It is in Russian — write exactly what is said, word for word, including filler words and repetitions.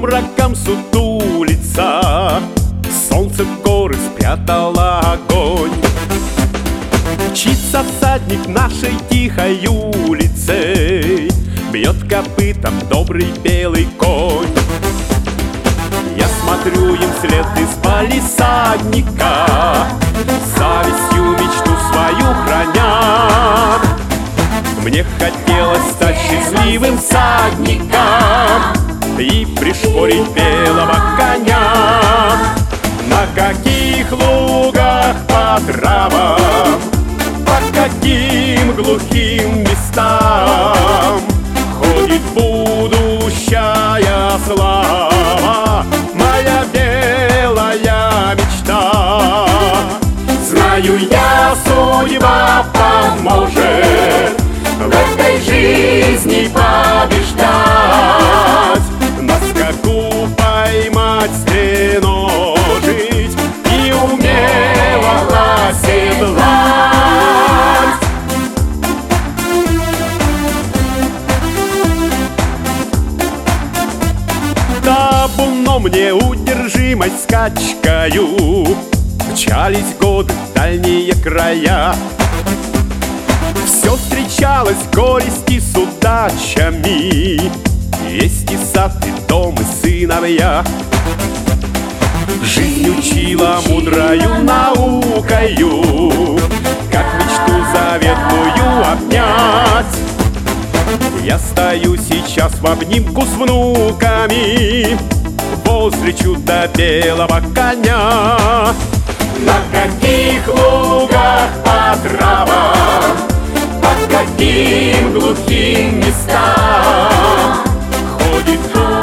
сумраком сутулится, солнце в горы спрятало огонь. Мчится всадник нашей тихой улицы, бьет копытом добрый белый конь. Я смотрю им вслед из палисадника, завистью мечту свою храня. Мне хотелось стать счастливым всадником и пришпорить белого коня. На каких лугах по травам, по каким глухим местам ходит будущая слава, моя белая мечта. Знаю я, судьба поможет в этой жизни побеждать, на скаку поймать, стреножить и умело оседлать. Табуном мне удержимость скачкою мчались годы в дальние края. Все встречалось горести с удачами, есть и сад, и дом, и сыновья. Жизнь учила мудрою наукою, как мечту заветную обнять. Я стою сейчас в обнимку с внуками возле чудо белого коня. На каких лугах по травам, по каким глухим местам ходит